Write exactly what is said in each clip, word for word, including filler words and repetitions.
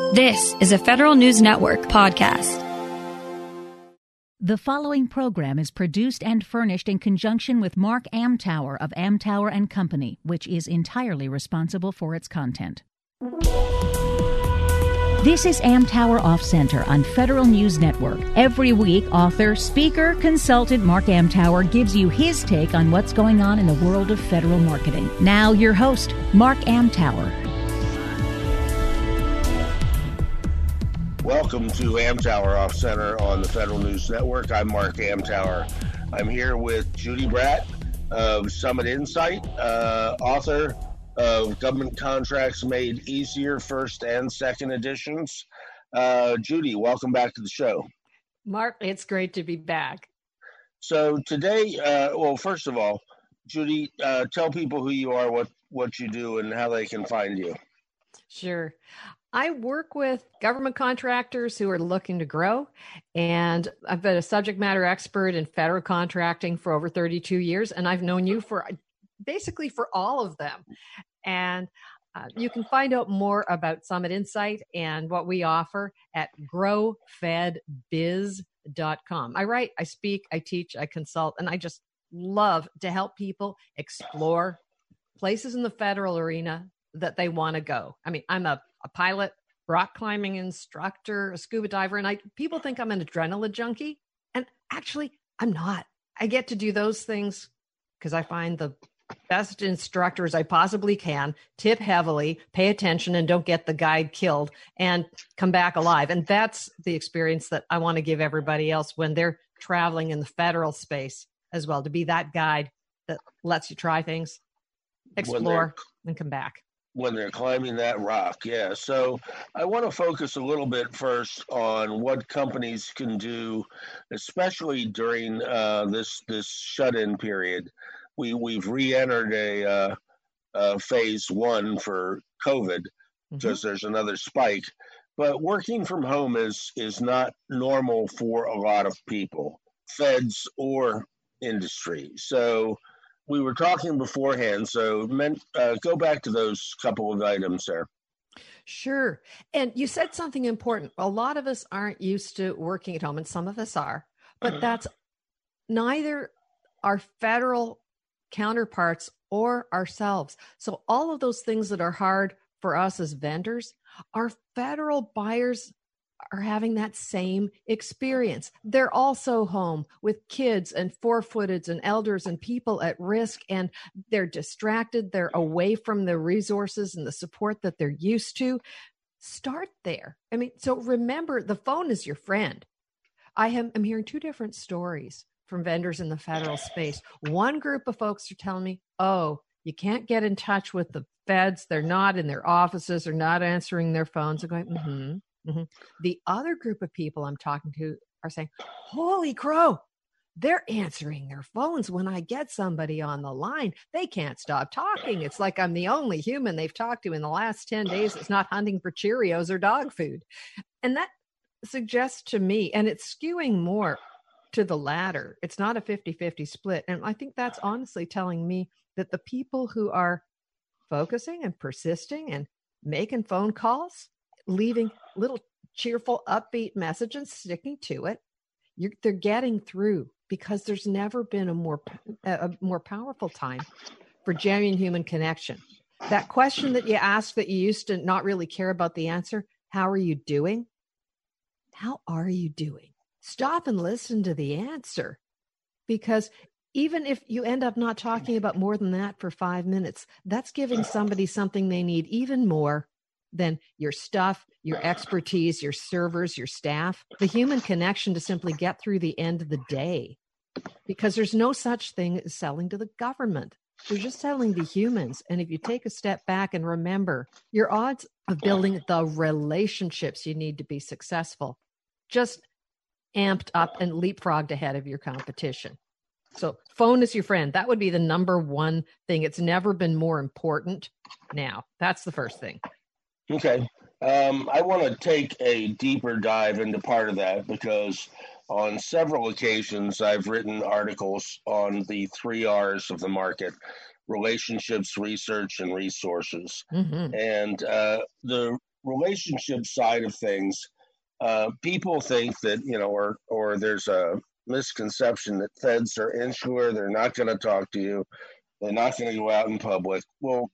This is a Federal News Network podcast. The following program is produced and furnished in conjunction with Mark Amtower of Amtower and Company, which is entirely responsible for its content. This is Amtower Off Center on Federal News Network. Every week, author, speaker, consultant Mark Amtower gives you his take on what's going on in the world of federal marketing. Now, your host, Mark Amtower. Welcome to Amtower Off Center on the Federal News Network. I'm Mark Amtower. I'm here with Judy Bratt of Summit Insight, uh, author of Government Contracts Made Easier, first and second editions. Uh, Judy, welcome back to the show. Mark, it's great to be back. So today, uh, well, first of all, Judy, uh, tell people who you are, what, what you do, and how they can find you. Sure. I work with government contractors who are looking to grow, and I've been a subject matter expert in federal contracting for over thirty-two years, and I've known you for basically for all of them. And uh, you can find out more about Summit Insight and what we offer at grow fed biz dot com. I write, I speak, I teach, I consult, and I just love to help people explore places in the federal arena that they want to go. I mean, I'm a, a pilot, rock climbing instructor, a scuba diver, and I people think I'm an adrenaline junkie. And actually, I'm not. I get to do those things because I find the best instructors I possibly can, tip heavily, pay attention, and don't get the guide killed and come back alive. And that's the experience that I want to give everybody else when they're traveling in the federal space as well, to be that guide that lets you try things, explore, and come back. When they're climbing that rock, yeah. So I want to focus a little bit first on what companies can do, especially during uh, this this shut-in period. We we've re-entered a, uh, uh, phase one for COVID because mm-hmm. there's another spike. But working from home is is not normal for a lot of people, feds or industry. So we were talking beforehand, so men, uh, go back to those couple of items there. Sure. And you said something important. A lot of us aren't used to working at home, and some of us are, but that's neither our federal counterparts or ourselves. So all of those things that are hard for us as vendors, our federal buyers are having that same experience. They're also home with kids and four-footeds and elders and people at risk, and they're distracted. They're away from the resources and the support that they're used to. Start there. I mean, so remember, the phone is your friend. I am I'm hearing two different stories from vendors in the federal space. One group of folks are telling me, oh, you can't get in touch with the feds. They're not in their offices. They're not answering their phones. I'm going, mm-hmm. Mm-hmm. The other group of people I'm talking to are saying, holy crow, they're answering their phones when I get somebody on the line. They can't stop talking. It's like I'm the only human they've talked to in the last ten days that's not hunting for Cheerios or dog food. And that suggests to me, and it's skewing more to the latter. It's not a fifty-fifty split. And I think that's honestly telling me that the people who are focusing and persisting and making phone calls, leaving little cheerful, upbeat message and sticking to it, you're, they're getting through, because there's never been a more a more powerful time for genuine human connection. That question that you asked that you used to not really care about the answer, how are you doing? How are you doing? Stop and listen to the answer, because even if you end up not talking about more than that for five minutes, that's giving somebody something they need even more than your stuff, your expertise, your servers, your staff, the human connection to simply get through the end of the day. Because there's no such thing as selling to the government. We're just selling to humans. And if you take a step back and remember, your odds of building the relationships you need to be successful just amped up and leapfrogged ahead of your competition. So phone is your friend. That would be the number one thing. It's never been more important now. That's the first thing. Okay. Um, I want to take a deeper dive into part of that, because on several occasions I've written articles on the three R's of the market: relationships, research, and resources. Mm-hmm. And uh, the relationship side of things, uh, people think that, you know, or, or there's a misconception that feds are insular. They're not going to talk to you. They're not going to go out in public. Well,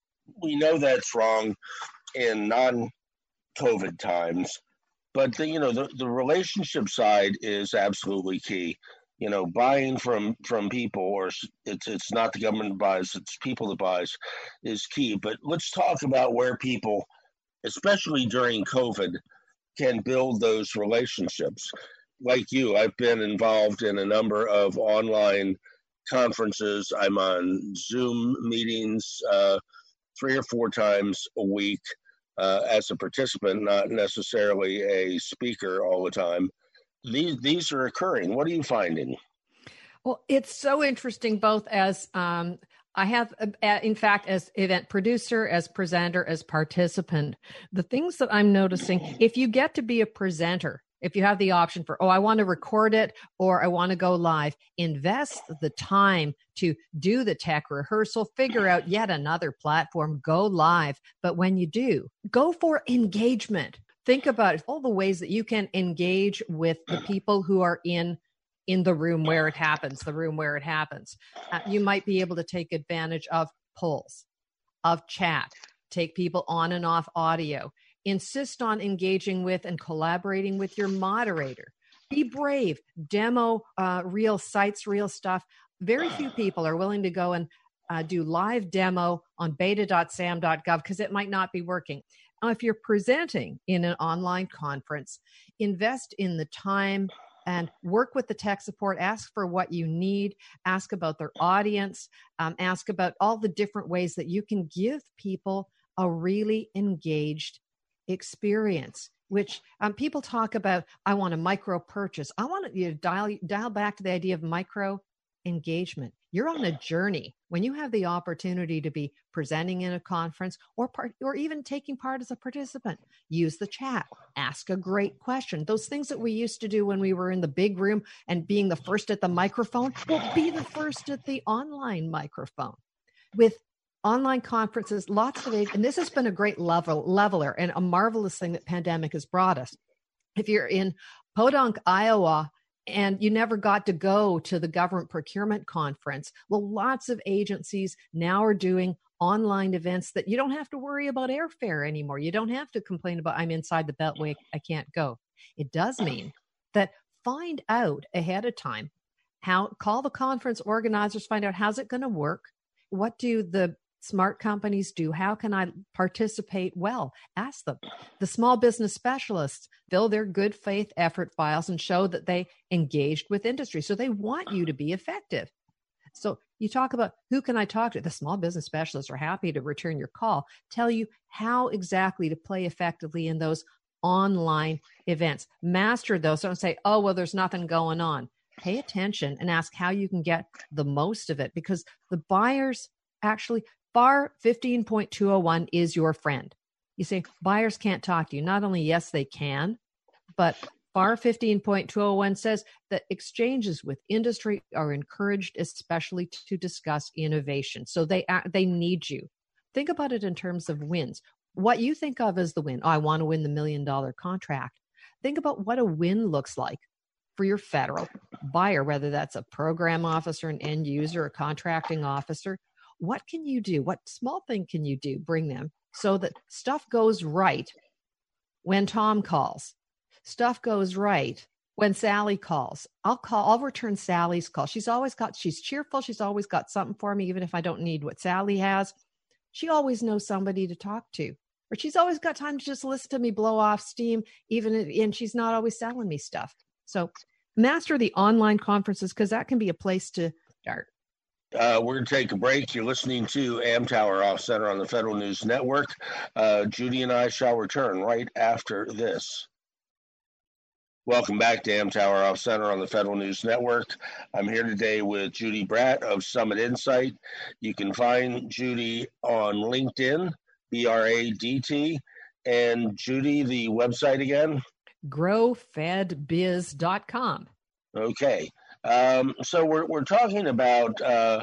we know that's wrong in non-COVID times, but the, you know, the, the relationship side is absolutely key. You know, buying from from people, or it's it's not the government that buys, it's people that buys, is key. But let's talk about where people, especially during COVID, can build those relationships. Like you, I've been involved in a number of online conferences. I'm on Zoom meetings uh, three or four times a week uh, as a participant, not necessarily a speaker all the time. These these are occurring. What are you finding? Well, it's so interesting, both as um, I have, uh, in fact, as event producer, as presenter, as participant. The things that I'm noticing, if you get to be a presenter, if you have the option for, oh, I want to record it or I want to go live, invest the time to do the tech rehearsal, figure out yet another platform, go live. But when you do, go for engagement. Think about all the ways that you can engage with the people who are in in the room where it happens, the room where it happens. Uh, you might be able to take advantage of polls, of chat, take people on and off audio. Insist on engaging with and collaborating with your moderator. Be brave. Demo uh, real sites, real stuff. Very few people are willing to go and uh, do live demo on beta dot sam dot gov because it might not be working. Now, if you're presenting in an online conference, invest in the time and work with the tech support. Ask for what you need. Ask about their audience. Um, ask about all the different ways that you can give people a really engaged experience, which um, people talk about. I want a micro purchase. I want you to dial, dial back to the idea of micro engagement. You're on a journey. When you have the opportunity to be presenting in a conference or part, or even taking part as a participant, use the chat, ask a great question. Those things that we used to do when we were in the big room and being the first at the microphone, well, be the first at the online microphone. With online conferences, lots of age, and this has been a great level leveler and a marvelous thing that pandemic has brought us. If you're in Podunk, Iowa, and you never got to go to the government procurement conference, well, lots of agencies now are doing online events that you don't have to worry about airfare anymore. You don't have to complain about, I'm inside the Beltway, I can't go. It does mean that find out ahead of time, how, call the conference organizers, find out how's it going to work. What do the smart companies do? How can I participate well? Ask them. The small business specialists fill their good faith effort files and show that they engaged with industry. So they want you to be effective. So you talk about who can I talk to? The small business specialists are happy to return your call, tell you how exactly to play effectively in those online events. Master those. Don't say, oh, well, there's nothing going on. Pay attention and ask how you can get the most of it, because the buyers actually, F A R fifteen point two oh one is your friend. You say buyers can't talk to you. Not only, yes, they can, but F A R fifteen point two oh one says that exchanges with industry are encouraged, especially to discuss innovation. So they they need you. Think about it in terms of wins. What you think of as the win. Oh, I want to win the million dollar contract. Think about what a win looks like for your federal buyer, whether that's a program officer, an end user, a contracting officer. What can you do? What small thing can you do? Bring them so that stuff goes right when Tom calls. Stuff goes right when Sally calls. I'll call, I'll return Sally's call. She's always got, she's cheerful. She's always got something for me, even if I don't need what Sally has. She always knows somebody to talk to, or she's always got time to just listen to me blow off steam, even if, and she's not always selling me stuff. So master the online conferences, because that can be a place to start. Uh, we're going to take a break. You're listening to Amtower Off Center on the Federal News Network. Uh, Judy and I shall return right after this. Welcome back to Amtower Off Center on the Federal News Network. I'm here today with Judy Bradt of Summit Insight. You can find Judy on LinkedIn, B R A D T. And Judy, the website again? grow fed biz dot com. Okay. Um, so we're we're talking about uh,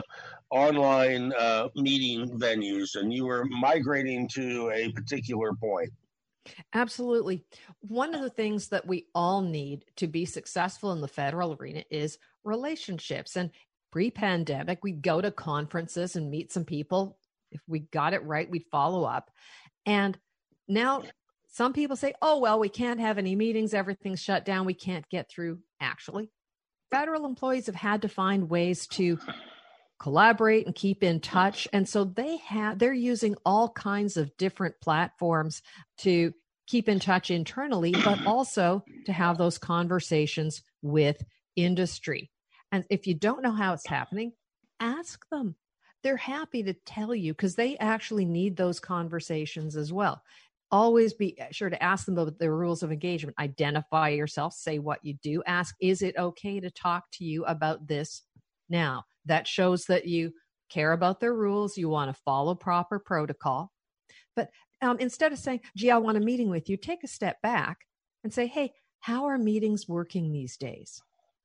online uh, meeting venues, and you were migrating to a particular point. Absolutely. One of the things that we all need to be successful in the federal arena is relationships. And pre-pandemic, we'd go to conferences and meet some people. If we got it right, we'd follow up. And now some people say, oh, well, we can't have any meetings. Everything's shut down. We can't get through. Actually, federal employees have had to find ways to collaborate and keep in touch. And so they have, they're using all kinds of different platforms to keep in touch internally, but also to have those conversations with industry. And if you don't know how it's happening, ask them. They're happy to tell you because they actually need those conversations as well. Always be sure to ask them about the rules of engagement. Identify yourself, say what you do. Ask, is it okay to talk to you about this now? That shows that you care about their rules. You want to follow proper protocol. But um, instead of saying, gee, I want a meeting with you, take a step back and say, hey, how are meetings working these days?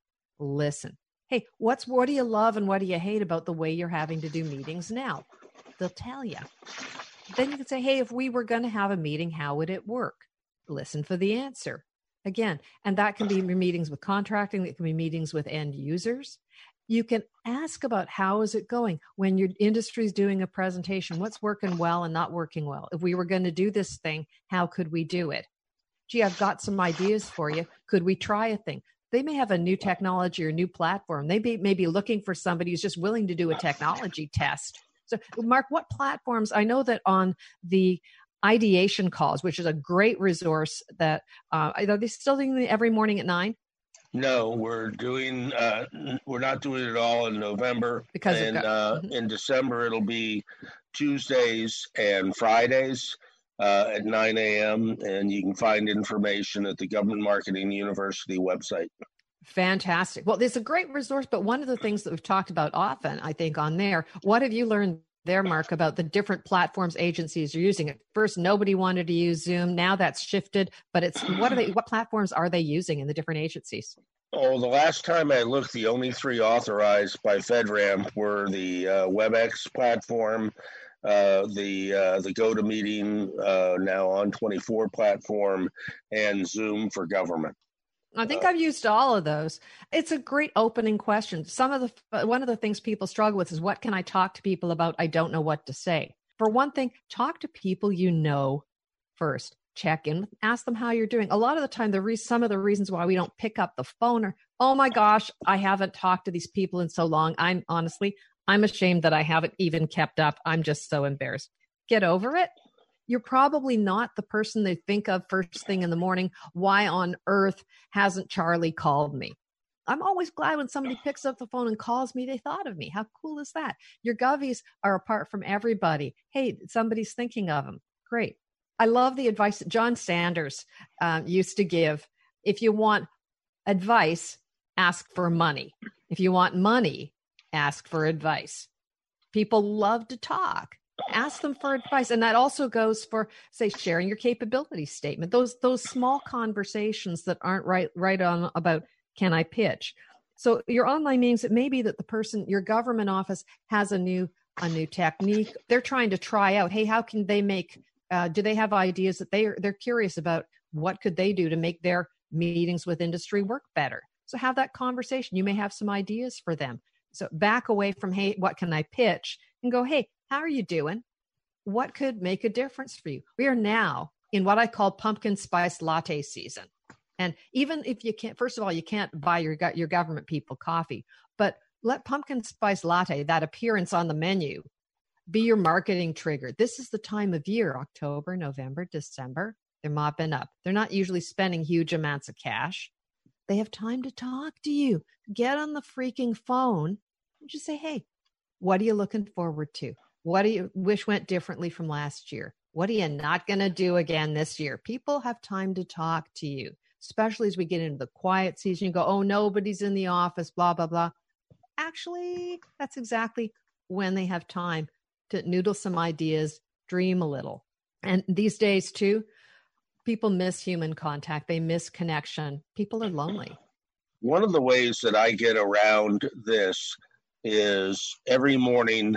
Listen. Hey, what's what do you love and what do you hate about the way you're having to do meetings now? They'll tell you. Then you can say, hey, if we were going to have a meeting, how would it work? Listen for the answer. Again, and that can be meetings with contracting. It can be meetings with end users. You can ask about how is it going when your industry is doing a presentation, what's working well and not working well. If we were going to do this thing, how could we do it? Gee, I've got some ideas for you. Could we try a thing? They may have a new technology or new platform. They may, may be looking for somebody who's just willing to do a technology test. So, Mark, what platforms? I know that on the ideation calls, which is a great resource that, uh, are they still doing it every morning at nine? No, we're doing, uh, we're not doing it all in November. Because and got, uh, mm-hmm. in December, it'll be Tuesdays and Fridays uh, at nine a.m. And you can find information at the Government Marketing University website. Fantastic. Well, there's a great resource, but one of the things that we've talked about often, I think, on there, what have you learned there, Mark, about the different platforms agencies are using? At first, nobody wanted to use Zoom. Now that's shifted, but it's what are they? What platforms are they using in the different agencies? Oh, the last time I looked, the only three authorized by FedRAMP were the uh, WebEx platform, uh, the uh, the GoToMeeting, uh, now on twenty-four platform, and Zoom for Government. I think uh, I've used all of those. It's a great opening question. Some of the one of the things people struggle with is, what can I talk to people about? I don't know what to say. For one thing, talk to people you know first. Check in, ask them how you're doing. A lot of the time, the re- some of the reasons why we don't pick up the phone are, oh my gosh, I haven't talked to these people in so long. I'm honestly, I'm ashamed that I haven't even kept up. I'm just so embarrassed. Get over it. You're probably not the person they think of first thing in the morning. Why on earth hasn't Charlie called me? I'm always glad when somebody picks up the phone and calls me, they thought of me. How cool is that? Your govies are apart from everybody. Hey, somebody's thinking of them. Great. I love the advice that John Sanders um, used to give. If you want advice, ask for money. If you want money, ask for advice. People love to talk. Ask them for advice. And that also goes for, say, sharing your capability statement. Those those small conversations that aren't right right on about, can I pitch? So your online meetings, it may be that the person, your government office has a new a new technique. They're trying to try out, hey, how can they make, uh, do they have ideas that they are, they're curious about what could they do to make their meetings with industry work better? So have that conversation. You may have some ideas for them. So back away from, hey, what can I pitch? And go, hey, how are you doing? What could make a difference for you? We are now in what I call pumpkin spice latte season. And even if you can't, first of all, you can't buy your, your government people coffee, but let pumpkin spice latte, that appearance on the menu, be your marketing trigger. This is the time of year, October, November, December. They're mopping up. They're not usually spending huge amounts of cash. They have time to talk to you. Get on the freaking phone and just say, hey, what are you looking forward to? What do you wish went differently from last year? What are you not going to do again this year? People have time to talk to you, especially as we get into the quiet season. You go, oh, nobody's in the office, blah, blah, blah. Actually, that's exactly when they have time to noodle some ideas, dream a little. And these days, too, people miss human contact. They miss connection. People are lonely. One of the ways that I get around this is every morning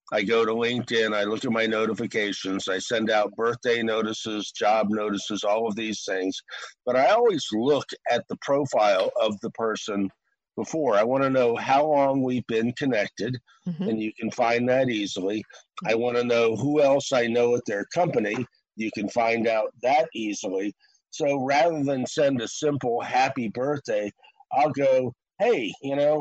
I go to LinkedIn, I look at my notifications, I send out birthday notices, job notices, all of these things. But I always look at the profile of the person before. I want to know how long we've been connected, mm-hmm. and you can find that easily. I want to know who else I know at their company. You can find out that easily. So rather than send a simple happy birthday, I'll go, hey, you know,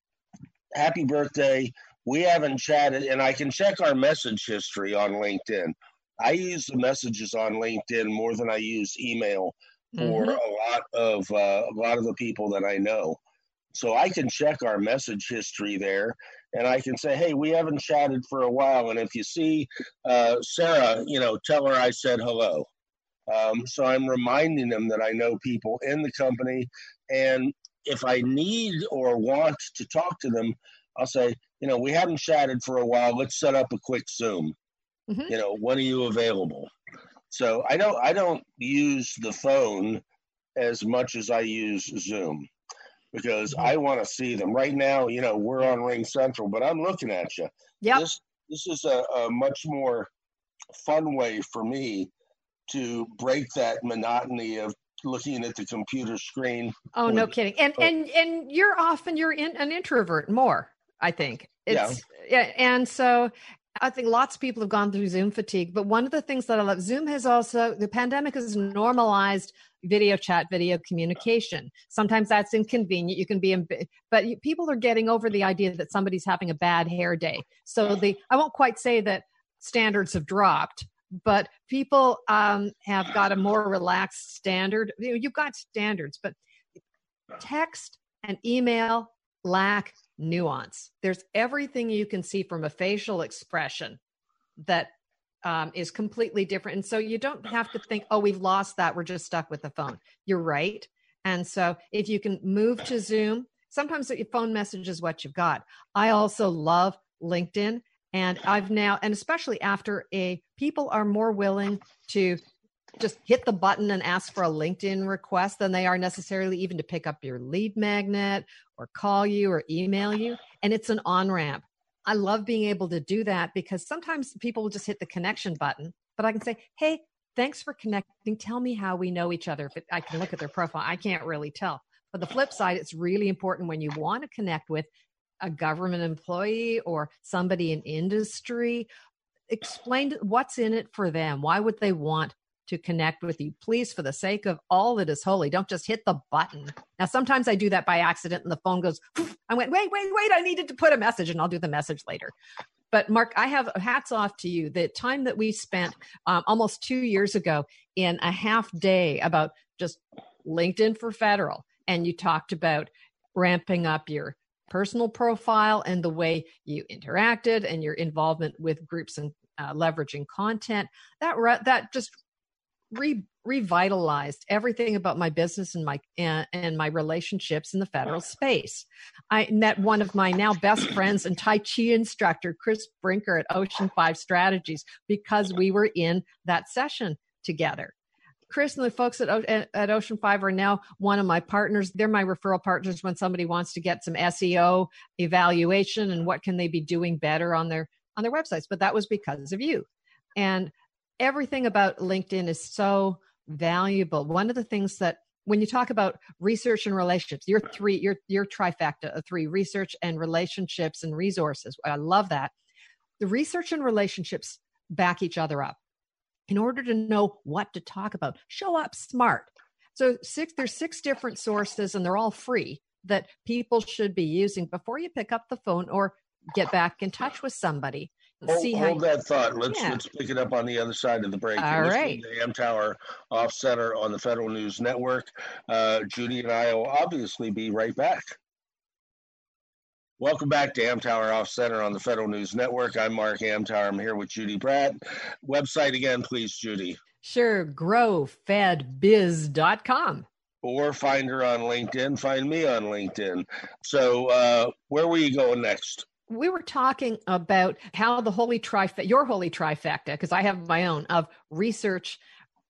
happy birthday. We haven't chatted, and I can check our message history on LinkedIn. I use the messages on LinkedIn more than I use email for mm-hmm. a lot of uh, a lot of the people that I know. So I can check our message history there, and I can say, hey, we haven't chatted for a while, and if you see uh, Sarah, you know, tell her I said hello. Um, so I'm reminding them that I know people in the company, and if I need or want to talk to them, I'll say, you know, we haven't chatted for a while. Let's set up a quick Zoom. Mm-hmm. You know, when are you available? So I don't, I don't use the phone as much as I use Zoom because mm-hmm. I want to see them. Right now, you know, we're on Ring Central, but I'm looking at you. Yeah. This, this is a, a much more fun way for me to break that monotony of looking at the computer screen. Oh, no kidding. And oh. and and you're often you're in, an introvert more, I think. It's yeah. yeah. And so I think lots of people have gone through Zoom fatigue. But one of the things that I love, Zoom has also, the pandemic has normalized video chat, video communication. Sometimes that's inconvenient. You can be, in, but people are getting over the idea that somebody's having a bad hair day. So the, I won't quite say that standards have dropped, but people um, have got a more relaxed standard. You know, you've got standards, but text and email lack nuance. There's everything you can see from a facial expression that um, is completely different. And so you don't have to think, oh, we've lost that. We're just stuck with the phone. You're right. And so if you can move to Zoom, sometimes your phone message is what you've got. I also love LinkedIn. And I've now, and especially after a, people are more willing to just hit the button and ask for a LinkedIn request than they are necessarily even to pick up your lead magnet or call you or email you. And it's an on-ramp. I love being able to do that because sometimes people will just hit the connection button, but I can say, hey, thanks for connecting. Tell me how we know each other. If it, I can look at their profile, I can't really tell. But the flip side, it's really important when you want to connect with a government employee or somebody in industry, explain what's in it for them. Why would they want to connect with you? Please, for the sake of all that is holy, don't just hit the button. Now, sometimes I do that by accident and the phone goes, I went, wait, wait, wait, I needed to put a message and I'll do the message later. But Mark, I have hats off to you. The time that we spent um, almost two years ago in a half day about just LinkedIn for federal, and you talked about ramping up your personal profile and the way you interacted and your involvement with groups and uh, leveraging content, that re- that just re- revitalized everything about my business and my and, and my relationships in the federal space. I met one of my now best friends and Tai Chi instructor, Chris Brinker at Ocean Five Strategies, because we were in that session together. Chris and the folks at, at Ocean Five are now one of my partners. They're my referral partners when somebody wants to get some S E O evaluation and what can they be doing better on their on their websites. But that was because of you. And everything about LinkedIn is so valuable. One of the things that when you talk about research and relationships, your three, your your trifecta of three, research and relationships and resources. I love that. The research and relationships back each other up. In order to know what to talk about, show up smart. So six, there's six different sources and they're all free that people should be using before you pick up the phone or get back in touch with somebody. Hold, See hold how you, that thought. Let's yeah. let's pick it up on the other side of the break. All right. The Amtower Off Center on the Federal News Network. Uh, Judy and I will obviously be right back. Welcome back to Amtower Off Center on the Federal News Network. I'm Mark Amtower. I'm here with Judy Bratt. Website again, please, Judy. Sure, grow fed biz dot com. Or find her on LinkedIn. Find me on LinkedIn. So uh, where were you going next? We were talking about how the holy trifecta, your holy trifecta, because I have my own, of research,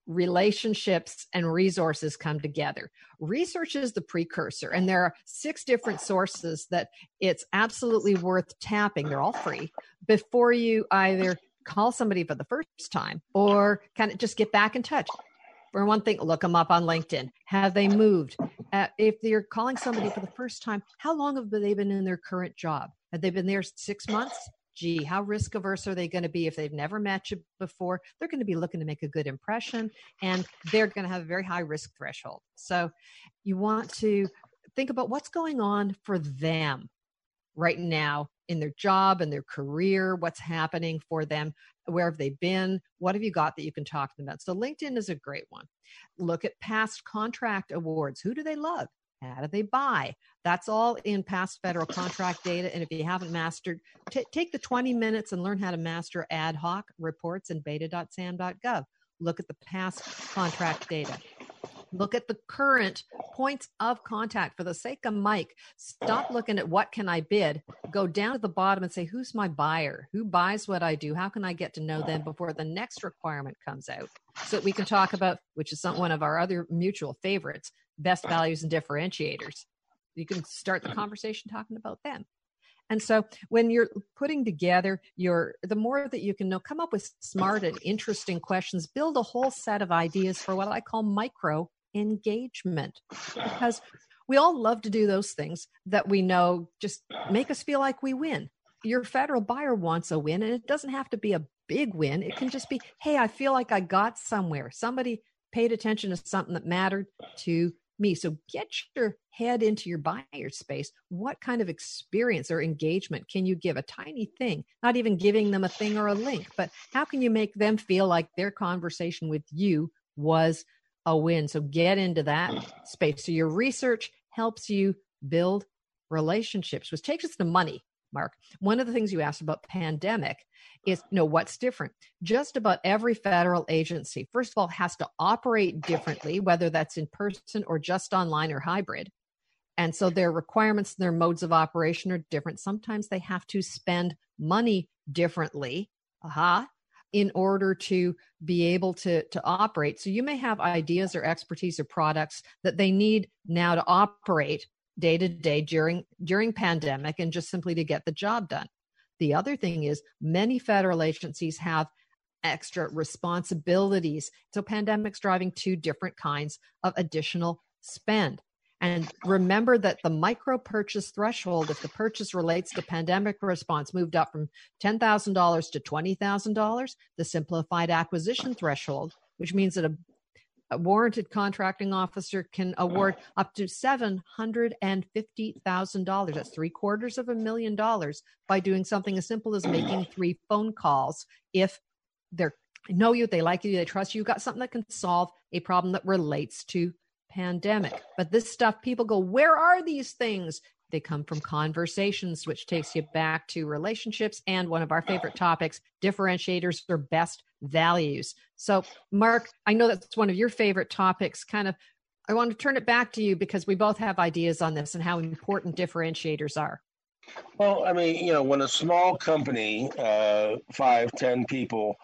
relationships and resources come together. Research is the precursor, and there are six different sources that it's absolutely worth tapping. They're all free before you either call somebody for the first time or kind of just get back in touch. For one thing, look them up on LinkedIn. Have they moved? Uh, if you're calling somebody for the first time, how long have they been in their current job? Have they been there six months? Gee, how risk averse are they going to be if they've never met you before? They're going to be looking to make a good impression, and they're going to have a very high risk threshold. So you want to think about what's going on for them right now in their job and their career, what's happening for them, where have they been, what have you got that you can talk to them about. So LinkedIn is a great one. Look at past contract awards. Who do they love? How do they buy? That's all in past federal contract data. And if you haven't mastered, t- take the twenty minutes and learn how to master ad hoc reports in beta dot sam dot gov. Look at the past contract data. Look at the current points of contact. For the sake of Mike, stop looking at what can I bid. Go down to the bottom and say, who's my buyer? Who buys what I do? How can I get to know them before the next requirement comes out? So that we can talk about, which is some, one of our other mutual favorites, best values and differentiators. You can start the conversation talking about them. And so when you're putting together your, the more that you can know, come up with smart and interesting questions, build a whole set of ideas for what I call micro engagement, because we all love to do those things that we know just make us feel like we win. Your federal buyer wants a win, and it doesn't have to be a big win. It can just be, hey, I feel like I got somewhere. Somebody paid attention to something that mattered to me. So get your head into your buyer space. What kind of experience or engagement can you give? A tiny thing, not even giving them a thing or a link, but how can you make them feel like their conversation with you was a win? So get into that space. So your research helps you build relationships, which takes us to money. Mark, one of the things you asked about pandemic is, you know, what's different? Just about every federal agency, first of all, has to operate differently, whether that's in person or just online or hybrid. And so their requirements and their modes of operation are different. Sometimes they have to spend money differently, aha, in order to be able to, to operate. So you may have ideas or expertise or products that they need now to operate day to day during during pandemic and just simply to get the job done. The other thing is many federal agencies have extra responsibilities. So pandemic's driving two different kinds of additional spend. And remember that the micro purchase threshold, if the purchase relates to pandemic response, moved up from ten thousand dollars to twenty thousand dollars. The simplified acquisition threshold, which means that a A warranted contracting officer can award up to seven hundred fifty thousand dollars. That's three quarters of a million dollars by doing something as simple as making three phone calls. If they know you, they like you, they trust you, you've got something that can solve a problem that relates to pandemic. But this stuff, people go, where are these things? They come from conversations, which takes you back to relationships and one of our favorite topics, differentiators or best values. So, Mark, I know that's one of your favorite topics. Kind of, I want to turn it back to you because we both have ideas on this and how important differentiators are. Well, I mean, you know, when a small company, uh, five, ten people,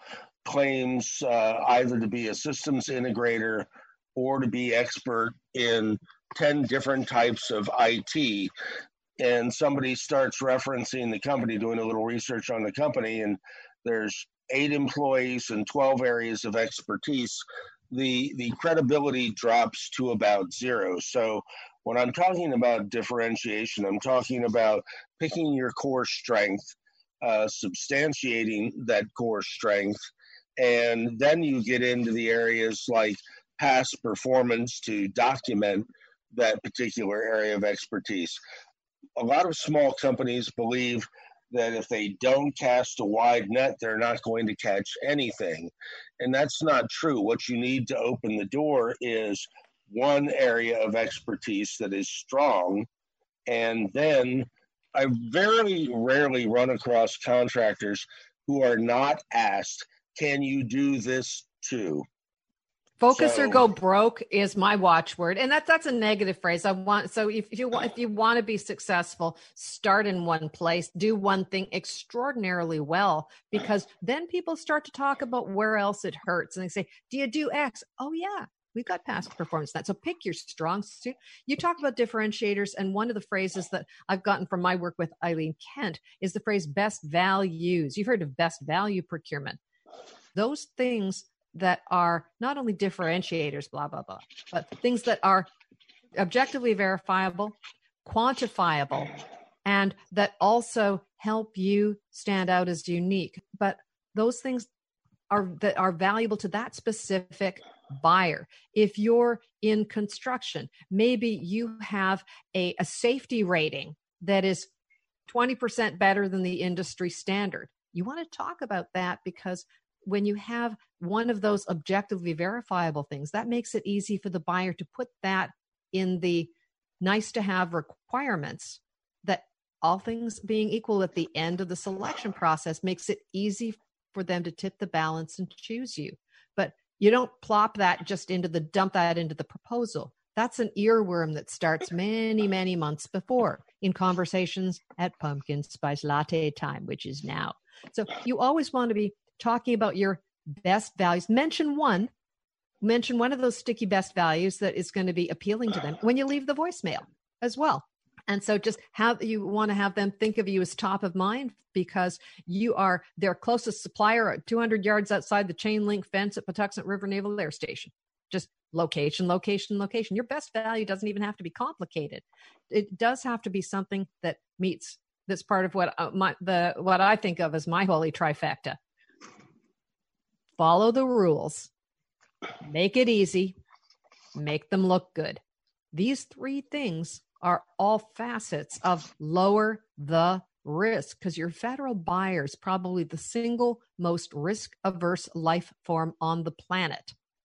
claims uh, either to be a systems integrator or to be expert in ten different types of I T, and somebody starts referencing the company, doing a little research on the company, and there's eight employees and twelve areas of expertise, the the credibility drops to about zero. So when I'm talking about differentiation, I'm talking about picking your core strength, uh, substantiating that core strength, and then you get into the areas like past performance to document that particular area of expertise. A lot of small companies believe that if they don't cast a wide net, they're not going to catch anything. And that's not true. What you need to open the door is one area of expertise that is strong. And then I very rarely run across contractors who are not asked, can you do this too? Focus So- or go broke is my watchword, and that's that's a negative phrase. I want so if, if you want if you want to be successful, start in one place, do one thing extraordinarily well, because then people start to talk about where else it hurts, and they say, "Do you do X?" Oh yeah, we've got past performance that. So pick your strong suit. You talk about differentiators, and one of the phrases that I've gotten from my work with Eileen Kent is the phrase "best values." You've heard of best value procurement. Those things that are not only differentiators, blah, blah, blah, but things that are objectively verifiable, quantifiable, and that also help you stand out as unique. But those things are that are valuable to that specific buyer. If you're in construction, maybe you have a, a safety rating that is twenty percent better than the industry standard. You want to talk about that, because when you have one of those objectively verifiable things, that makes it easy for the buyer to put that in the nice to have requirements, that all things being equal at the end of the selection process makes it easy for them to tip the balance and choose you. But you don't plop that just into the, dump that into the proposal. That's an earworm that starts many, many months before in conversations at pumpkin spice latte time, which is now. So you always want to be talking about your best values. Mention one, mention one of those sticky best values that is going to be appealing to them when you leave the voicemail as well. And so just have, you want to have them think of you as top of mind, because you are their closest supplier two hundred yards outside the chain link fence at Patuxent River Naval Air Station. Just location, location, location. Your best value doesn't even have to be complicated. It does have to be something that meets, that's part of what uh, my, the, what I think of as my holy trifecta. Follow the rules, make it easy, make them look good. These three things are all facets of lower the risk, because your federal buyer is probably the single most risk-averse life form on the planet.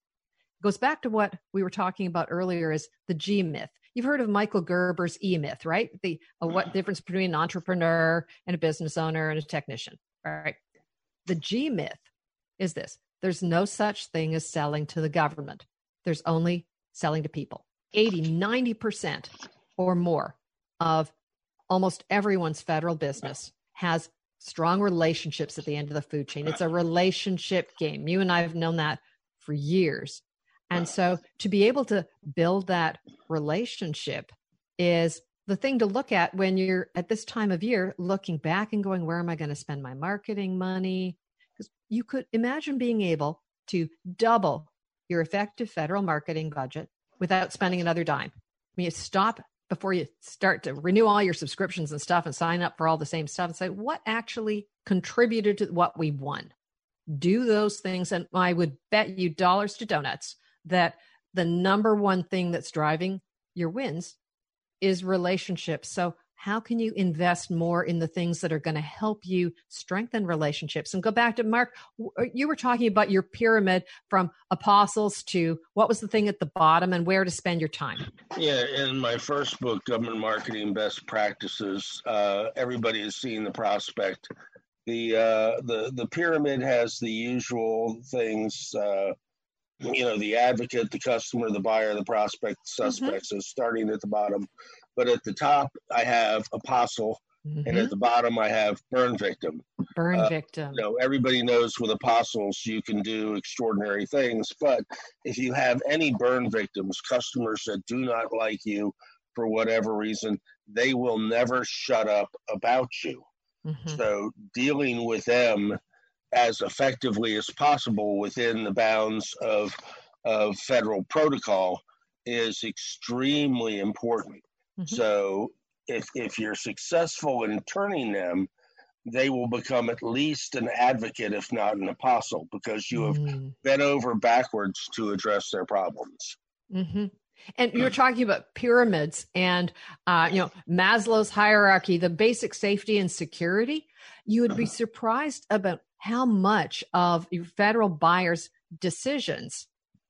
It goes back to what we were talking about earlier, is the G myth. You've heard of Michael Gerber's E myth, right? The uh, what difference between an entrepreneur and a business owner and a technician, right? The G myth is this: there's no such thing as selling to the government. There's only selling to people. eighty, ninety percent or more of almost everyone's federal business has strong relationships at the end of the food chain. It's a relationship game. You and I have known that for years. And so to be able to build that relationship is the thing to look at when you're at this time of year, looking back and going, where am I going to spend my marketing money? Because you could imagine being able to double your effective federal marketing budget without spending another dime. I mean, you stop before you start to renew all your subscriptions and stuff and sign up for all the same stuff and say, what actually contributed to what we won? Do those things. And I would bet you dollars to donuts that the number one thing that's driving your wins is relationships. So how can you invest more in the things that are going to help you strengthen relationships? And go back to Mark, you were talking about your pyramid from apostles to what was the thing at the bottom and where to spend your time. Yeah, in my first book, Government Marketing Best Practices, uh, everybody has seen the prospect. The uh, the the pyramid has the usual things, uh, you know, the advocate, the customer, the buyer, the prospect, the suspect. Mm-hmm. So starting at the bottom. But at the top, I have apostle, mm-hmm. and at the bottom, I have burn victim. Burn uh, victim. You know, everybody knows with apostles, you can do extraordinary things. But if you have any burn victims, customers that do not like you for whatever reason, they will never shut up about you. Mm-hmm. So dealing with them as effectively as possible within the bounds of, of federal protocol is extremely important. Mm-hmm. So if if you're successful in turning them, they will become at least an advocate, if not an apostle, because you have mm-hmm. bent over backwards to address their problems. Mm-hmm. And you were talking about pyramids and, uh, you know, Maslow's hierarchy, the basic safety and security. You would be surprised about how much of your federal buyers' decisions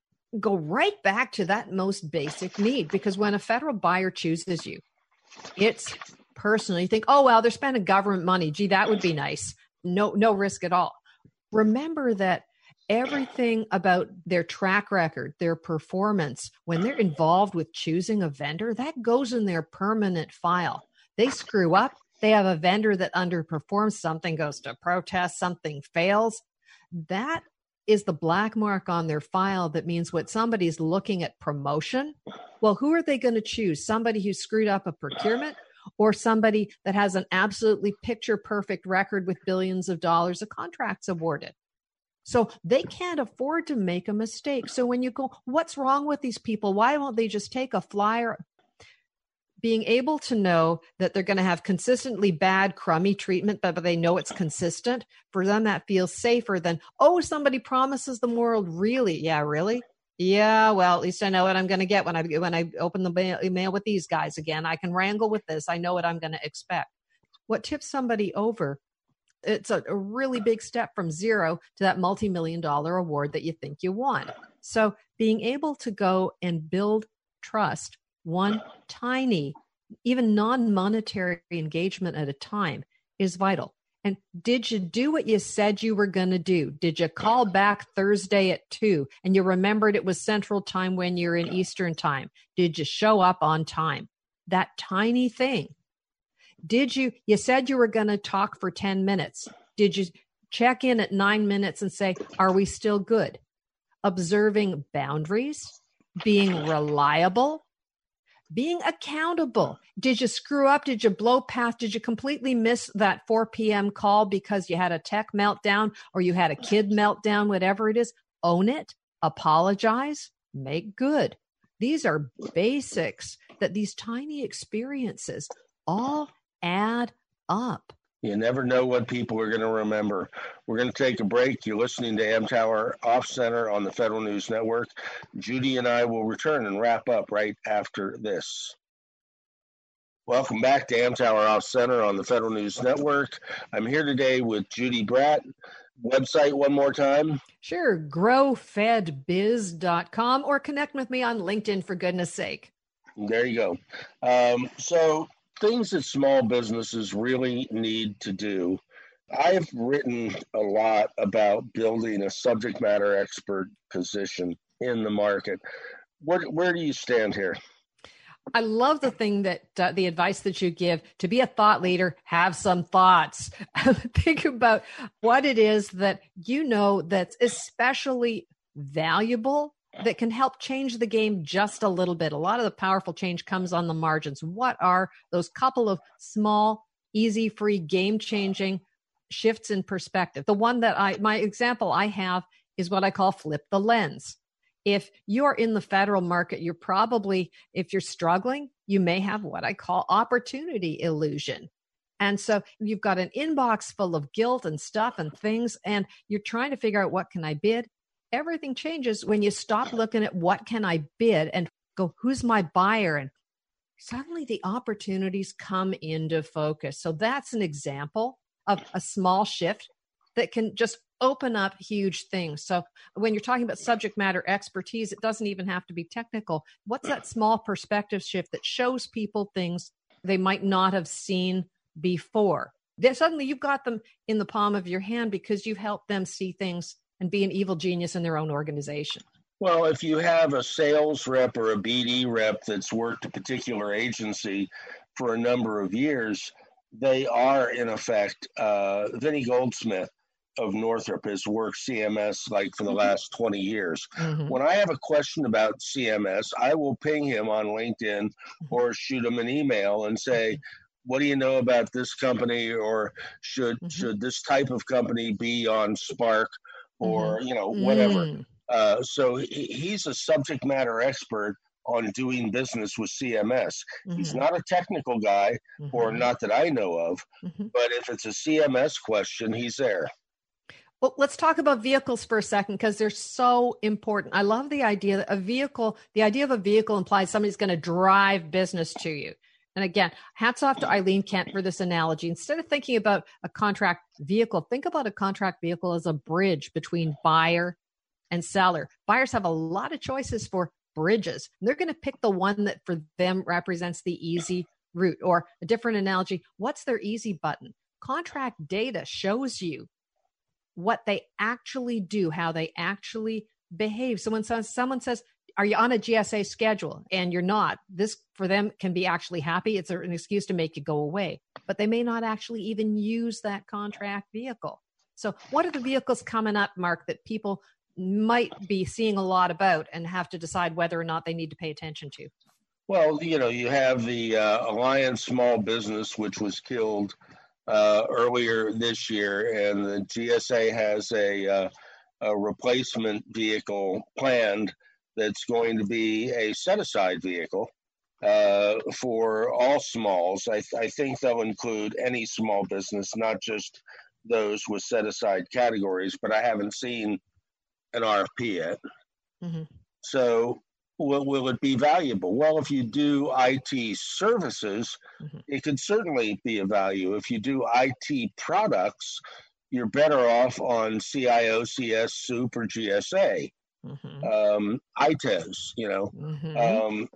go right back to that most basic need. Because when a federal buyer chooses you, it's personal. You think, oh, well, they're spending government money. Gee, that would be nice. No, no risk at all. Remember that everything about their track record, their performance, when they're involved with choosing a vendor, that goes in their permanent file. They screw up, they have a vendor that underperforms, something goes to protest, something fails. That is the black mark on their file that means when somebody's looking at promotion, well, who are they going to choose? Somebody who screwed up a procurement or somebody that has an absolutely picture perfect record with billions of dollars of contracts awarded? So they can't afford to make a mistake. So when you go, what's wrong with these people? Why won't they just take a flyer? Being able to know that they're going to have consistently bad, crummy treatment, but, but they know it's consistent, for them that feels safer than, oh, somebody promises the world. Really? Yeah, really? Yeah, well, at least I know what I'm going to get when I when I open the mail, email with these guys again. I can wrangle with this. I know what I'm going to expect. What tips somebody over, it's a, a really big step from zero to that multi-million dollar award that you think you want. So being able to go and build trust one tiny, even non-monetary engagement at a time is vital. And did you do what you said you were going to do? Did you call back Thursday at two and you remembered it was Central Time when you're in Eastern Time? Did you show up on time? That tiny thing. Did you, you said you were going to talk for ten minutes. Did you check in at nine minutes and say, are we still good? Observing boundaries, being reliable, being accountable. Did you screw up? Did you blow past? Did you completely miss that four p.m. call because you had a tech meltdown or you had a kid meltdown, whatever it is? Own it, apologize, make good. These are basics that these tiny experiences all add up. You never know what people are going to remember. We're going to take a break. You're listening to Amtower Off Center on the Federal News Network. Judy and I will return and wrap up right after this. Welcome back to Amtower Off Center on the Federal News Network. I'm here today with Judy Bratt. Website one more time. Sure, grow fed biz dot com, or connect with me on LinkedIn, for goodness sake. There you go. Um, so things that small businesses really need to do. I've written a lot about building a subject matter expert position in the market. Where, where do you stand here? I love the thing that uh, the advice that you give to be a thought leader, have some thoughts. Think about what it is that you know that's especially valuable that can help change the game just a little bit. A lot of the powerful change comes on the margins. What are those couple of small, easy, free, game-changing shifts in perspective? The one that I, my example I have is what I call flip the lens. If you're in the federal market, you're probably, if you're struggling, you may have what I call opportunity illusion. And so you've got an inbox full of guilt and stuff and things, and you're trying to figure out, what can I bid? Everything changes when you stop looking at what can I bid and go, who's my buyer? And suddenly the opportunities come into focus. So that's an example of a small shift that can just open up huge things. So when you're talking about subject matter expertise, it doesn't even have to be technical. What's that small perspective shift that shows people things they might not have seen before? Then suddenly you've got them in the palm of your hand because you've helped them see things and be an evil genius in their own organization. Well, if you have a sales rep or a B D rep that's worked a particular agency for a number of years, they are, in effect, uh, Vinnie Goldsmith of Northrop has worked C M S like for the last twenty years. Mm-hmm. When I have a question about C M S, I will ping him on LinkedIn or shoot him an email and say, what do you know about this company? Or should mm-hmm. should this type of company be on Spark? Or, you know, whatever. Mm. Uh, so he, he's a subject matter expert on doing business with C M S. Mm-hmm. He's not a technical guy, mm-hmm. or not that I know of, mm-hmm. but if it's a C M S question, he's there. Well, let's talk about vehicles for a second, because they're so important. I love the idea that a vehicle, the idea of a vehicle implies somebody's going to drive business to you. And again, hats off to Eileen Kent for this analogy. Instead of thinking about a contract vehicle, think about a contract vehicle as a bridge between buyer and seller. Buyers have a lot of choices for bridges. They're going to pick the one that for them represents the easy route. Or a different analogy, what's their easy button? Contract data shows you what they actually do, how they actually behave. So when someone says, are you on a G S A schedule? And you're not, this for them can be actually happy. It's an excuse to make you go away, but they may not actually even use that contract vehicle. So what are the vehicles coming up, Mark, that people might be seeing a lot about and have to decide whether or not they need to pay attention to? Well, you know, you have the uh, Alliance Small Business, which was killed uh, earlier this year, and the G S A has a, uh, a replacement vehicle planned that's going to be a set-aside vehicle uh, for all smalls. I, th- I think they'll include any small business, not just those with set-aside categories, but I haven't seen an R F P yet. Mm-hmm. So will, will it be valuable? Well, if you do I T services, mm-hmm. it could certainly be of value. If you do I T products, you're better off on C I O, C S, SOUP, or G S A. Mm-hmm. Um, I T E S, you know. Mm-hmm. Um,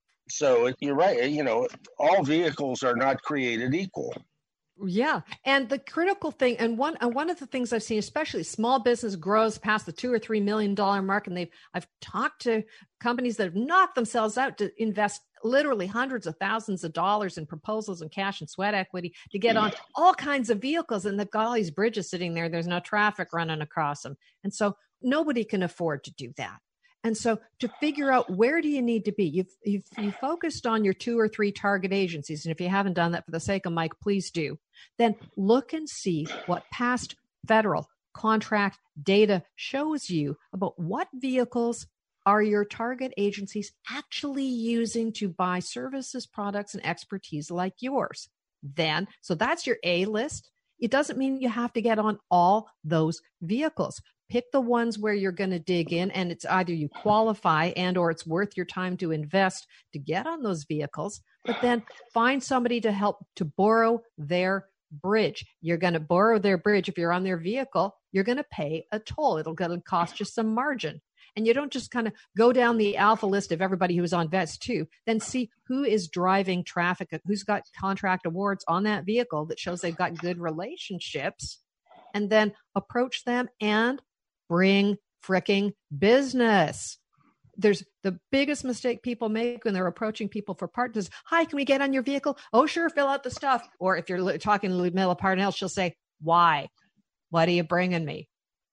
so it, you're right. You know, all vehicles are not created equal. Yeah. And the critical thing, and one and one of the things I've seen, especially small business grows past the two or three million dollar mark. And they've I've talked to companies that have knocked themselves out to invest literally hundreds of thousands of dollars in proposals and cash and sweat equity to get on all kinds of vehicles. And they've got all these bridges sitting there. There's no traffic running across them. And so nobody can afford to do that. And so to figure out where do you need to be, you've, you've, you focused on your two or three target agencies. And if you haven't done that, for the sake of Mike, please do. Then look and see what past federal contract data shows you about what vehicles are your target agencies actually using to buy services, products, and expertise like yours. Then, so that's your A list. It doesn't mean you have to get on all those vehicles. Pick the ones where you're going to dig in, and it's either you qualify and or it's worth your time to invest to get on those vehicles, but then find somebody to help to borrow their bridge. You're going to borrow their bridge. If you're on their vehicle, you're going to pay a toll. It'll going to cost you some margin. And you don't just kind of go down the alpha list of everybody who's on Vest two, then see who is driving traffic, who's got contract awards on that vehicle that shows they've got good relationships, and then approach them and bring fricking business. There's the biggest mistake people make when they're approaching people for partners. Hi, can we get on your vehicle? Oh, sure. Fill out the stuff. Or if you're talking to Ludmilla Parnell, she'll say, why? What are you bringing me?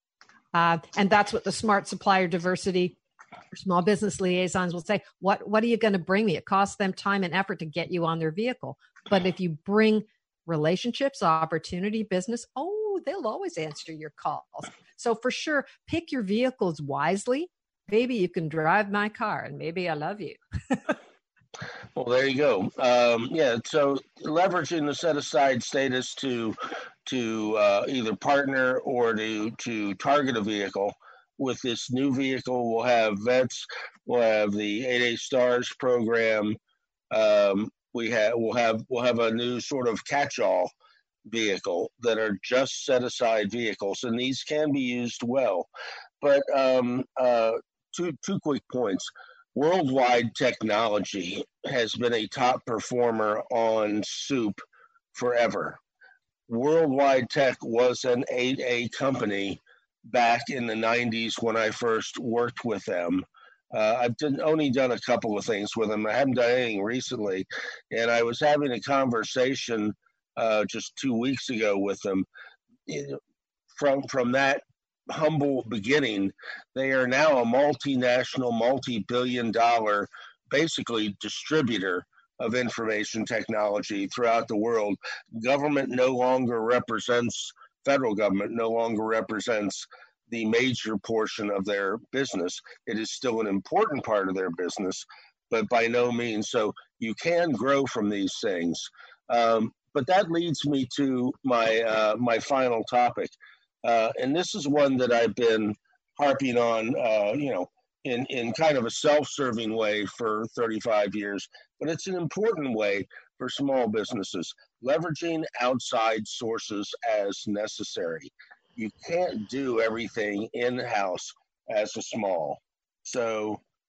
Uh, and that's what the smart supplier diversity or small business liaisons will say. What, what are you going to bring me? It costs them time and effort to get you on their vehicle. But if you bring relationships, opportunity, business, oh, they'll always answer your calls. So for sure, pick your vehicles wisely. Maybe you can drive my car and maybe I love you. Well, there you go. Um, yeah, so leveraging the set-aside status to to uh, either partner or to, to target a vehicle. With this new vehicle, we'll have vets, we'll have the eight A Stars program. Um, we have we'll have we'll have a new sort of catch-all vehicle that are just set-aside vehicles, and these can be used well. But um, uh, two two quick points. Worldwide Technology has been a top performer on SOUP forever. Worldwide Tech was an eight A company back in the nineties when I first worked with them. Uh, I've done, only done a couple of things with them. I haven't done anything recently. And I was having a conversation uh, just two weeks ago with them. From, from that humble beginning, they are now a multinational, multi-billion dollar, basically distributor of information technology throughout the world. Government no longer represents, federal government no longer represents the major portion of their business. It is still an important part of their business, but by no means. So you can grow from these things. Um, but that leads me to my uh, my final topic. Uh, and this is one that I've been harping on, uh, you know, in, in kind of a self-serving way for thirty-five years, but it's an important way for small businesses, leveraging outside sources as necessary. You can't do everything in-house as a small. So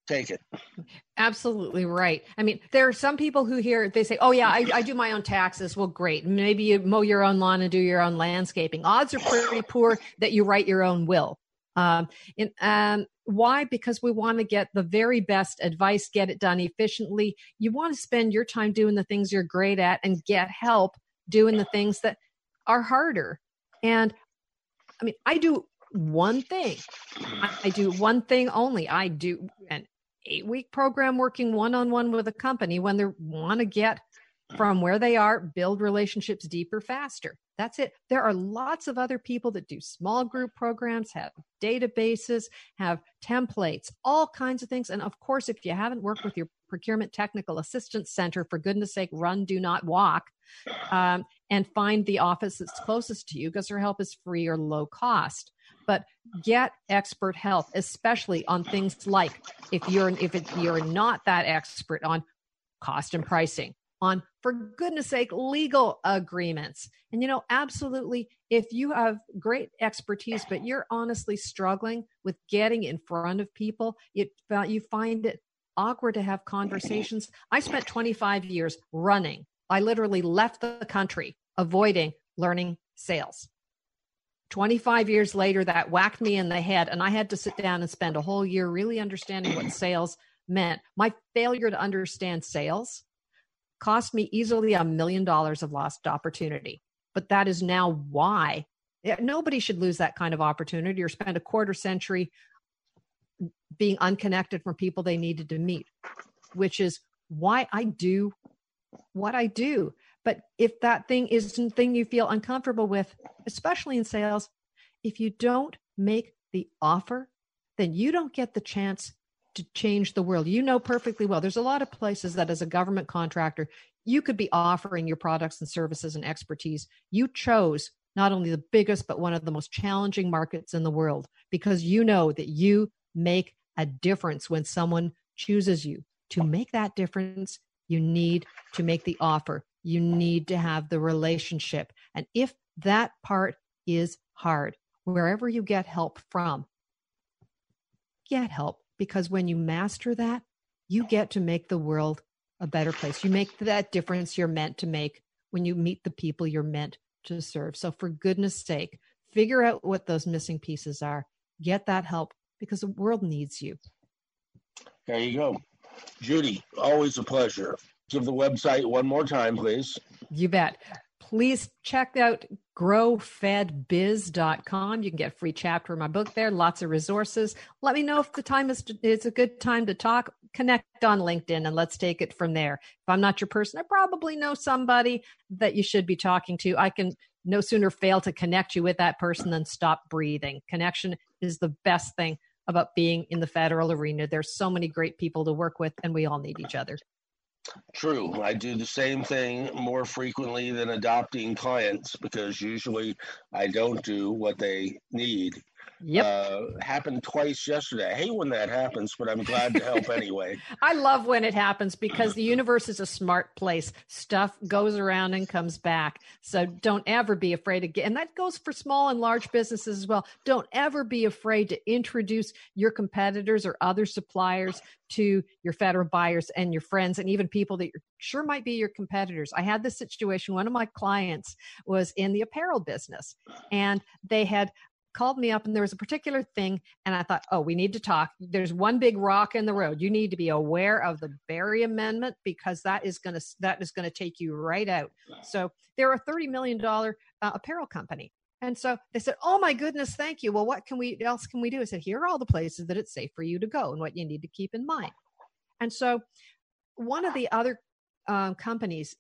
take it. Absolutely right. I mean, there are some people who hear, they say, oh, yeah, I, I do my own taxes. Well, great. Maybe you mow your own lawn and do your own landscaping. Odds are pretty poor that you write your own will. Um, and, um, why? Because we want to get the very best advice, get it done efficiently. You want to spend your time doing the things you're great at and get help doing the things that are harder. And I mean, I do one thing. I, I do one thing only. I do an eight week program working one-on-one with a company when they want to get from where they are, build relationships deeper, faster. That's it. There are lots of other people that do small group programs, have databases, have templates, all kinds of things. And of course, if you haven't worked with your Procurement Technical Assistance Center, for goodness sake, run, do not walk, um, and find the office that's closest to you, because their help is free or low cost. But get expert help, especially on things like if you're if it, you're not that expert on cost and pricing, on, for goodness sake, legal agreements. And, you know, absolutely, if you have great expertise, but you're honestly struggling with getting in front of people, it, you find it awkward to have conversations. I spent twenty-five years running. I literally left the country avoiding learning sales. twenty-five years later, that whacked me in the head, and I had to sit down and spend a whole year really understanding what sales meant. My failure to understand sales cost me easily a million dollars of lost opportunity. But that is now why nobody should lose that kind of opportunity or spend a quarter century being unconnected from people they needed to meet, which is why I do what I do. But if that thing is something you feel uncomfortable with, especially in sales, if you don't make the offer, then you don't get the chance to change the world. You know perfectly well, there's a lot of places that as a government contractor, you could be offering your products and services and expertise. You chose not only the biggest, but one of the most challenging markets in the world, because you know that you make a difference when someone chooses you. To make that difference, you need to make the offer. You need to have the relationship. And if that part is hard, wherever you get help from, get help. Because when you master that, you get to make the world a better place. You make that difference you're meant to make when you meet the people you're meant to serve. So for goodness sake, figure out what those missing pieces are. Get that help, because the world needs you. There you go. Judy, always a pleasure. Give the website one more time, please. You bet. Please check out grow fed biz dot com. You can get a free chapter of my book there, lots of resources. Let me know if the time is it's a good time to talk. Connect on LinkedIn and let's take it from there. If I'm not your person, I probably know somebody that you should be talking to. I can no sooner fail to connect you with that person than stop breathing. Connection is the best thing about being in the federal arena. There's so many great people to work with, and we all need each other. True. I do the same thing more frequently than adopting clients, because usually I don't do what they need. Yep. Uh, happened twice yesterday. I hate when that happens, but I'm glad to help anyway. I love when it happens, because the universe is a smart place. Stuff goes around and comes back. So don't ever be afraid to get, and that goes for small and large businesses as well. Don't ever be afraid to introduce your competitors or other suppliers to your federal buyers and your friends, and even people that you're sure might be your competitors. I had this situation. One of my clients was in the apparel business, and they had called me up, and there was a particular thing, and I thought, oh, we need to talk. There's one big rock in the road. You need to be aware of the Berry Amendment, because that is going to that is going to take you right out. So they're a thirty million dollars uh, apparel company. And so they said, oh my goodness, thank you. Well, what can we else can we do? I said, here are all the places that it's safe for you to go and what you need to keep in mind. And so one of the other um, companies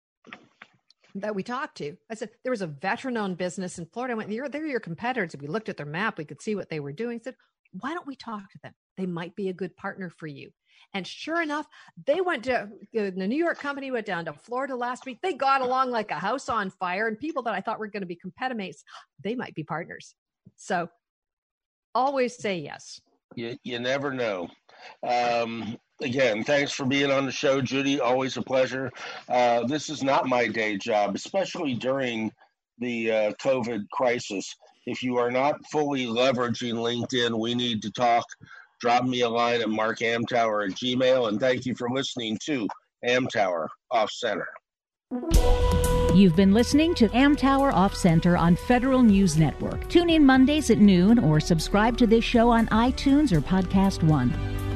that we talked to, I said, there was a veteran-owned business in Florida. I went, they're, they're your competitors. If we looked at their map, we could see what they were doing. I said, why don't we talk to them? They might be a good partner for you. And sure enough, they went to, the New York company went down to Florida last week. They got along like a house on fire, and people that I thought were going to be competitors, they might be partners. So always say yes. You, you never know. Um, Again, thanks for being on the show, Judy. Always a pleasure. Uh, this is not my day job, especially during the uh, COVID crisis. If you are not fully leveraging LinkedIn, we need to talk drop me a line at mark amtower at gmail. And thank you for listening to Amtower Off Center. You've been listening to Amtower Off Center on Federal News Network. Tune in Mondays at noon or subscribe to this show on iTunes or Podcast One.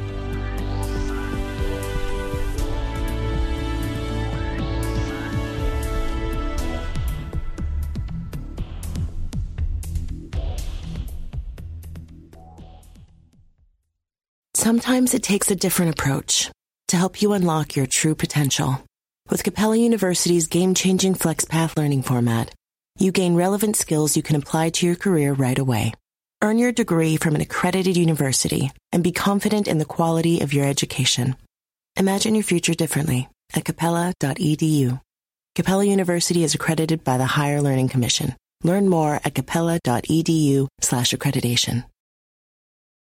Sometimes it takes a different approach to help you unlock your true potential. With Capella University's game-changing FlexPath learning format, you gain relevant skills you can apply to your career right away. Earn your degree from an accredited university and be confident in the quality of your education. Imagine your future differently at capella dot e d u. Capella University is accredited by the Higher Learning Commission. Learn more at capella dot e d u slash accreditation.